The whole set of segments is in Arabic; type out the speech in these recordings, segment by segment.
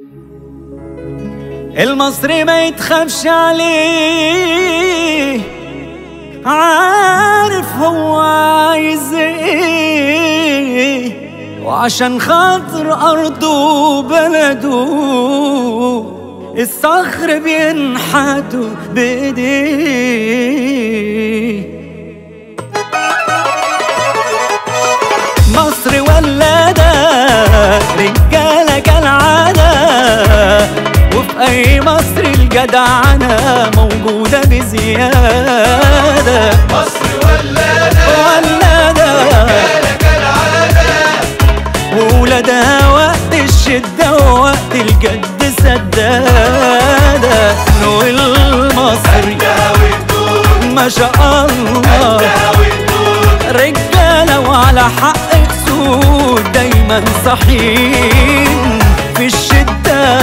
المصري ما يتخافش عليه، عارف هو عايز ايه، وعشان خاطر أرضه وبلده الصخر بينحتوا بإيديه. مصر ولادة رجالة كالعادة، وفي أي مصر الجدعنة موجودة بزيادة. مصر ولادة رجالة كالعادة، وولادها وقت الشدة ووقت الجد سدادة. والمصري ما شاء الله رجالة وعلى حق سود، دايما صحيين في الشدة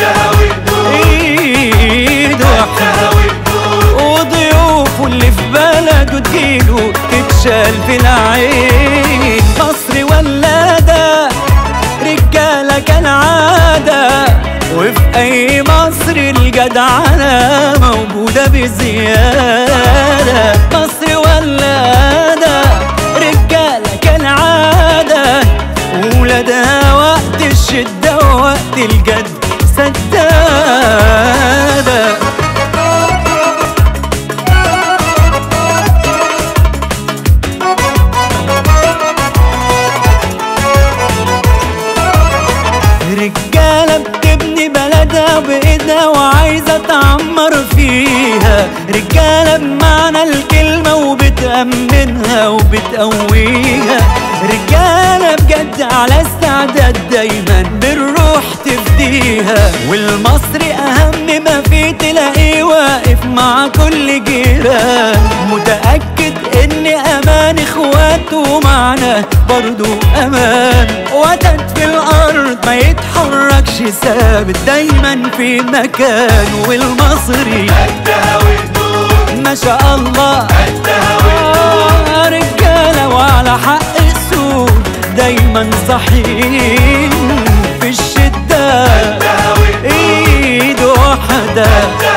ايد واحدة، وضيوفه اللي في بلده تجيله تتشال في العين. مصر ولادة رجالة كالعادة، وفي أي مصر الجدعنة موجودة بزيادة. مصر ولادة رجالة كالعادة، وولادها وقت الشدة ووقت الجد سدادة. رجالة بتبني بلدها بإيدها وعايزة تعمر فيها، رجالة بمعنى الكلمة وبتأمنها وبتقويها، رجالة بجد على استعداد دايما بالروح تفديها. والمصري أهم ما فيه تلاقيه واقف مع كل جيران، متأكد إن أمان إخواته معنا برضو أمان. وتد في الأرض ما يتحركش ثابت، دايما في مكان. والمصري ما شاء الله رجالة وعلى حق السود، دايما صحيين في الشدة ايد واحدة،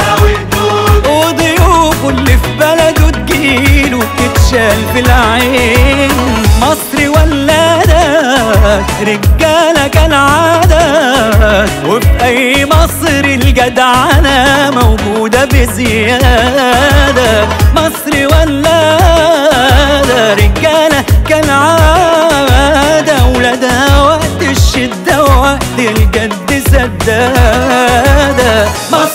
وضيوفه اللي في بلده تجيله تتشال في العين. مصر ولادة رجالة كالعادة، وفي أي مصر الجدعنة موجودة بزيادة. مصر ولادة رجالة كالعادة، ولادها وقت الشدة ووقت الجد سدادة.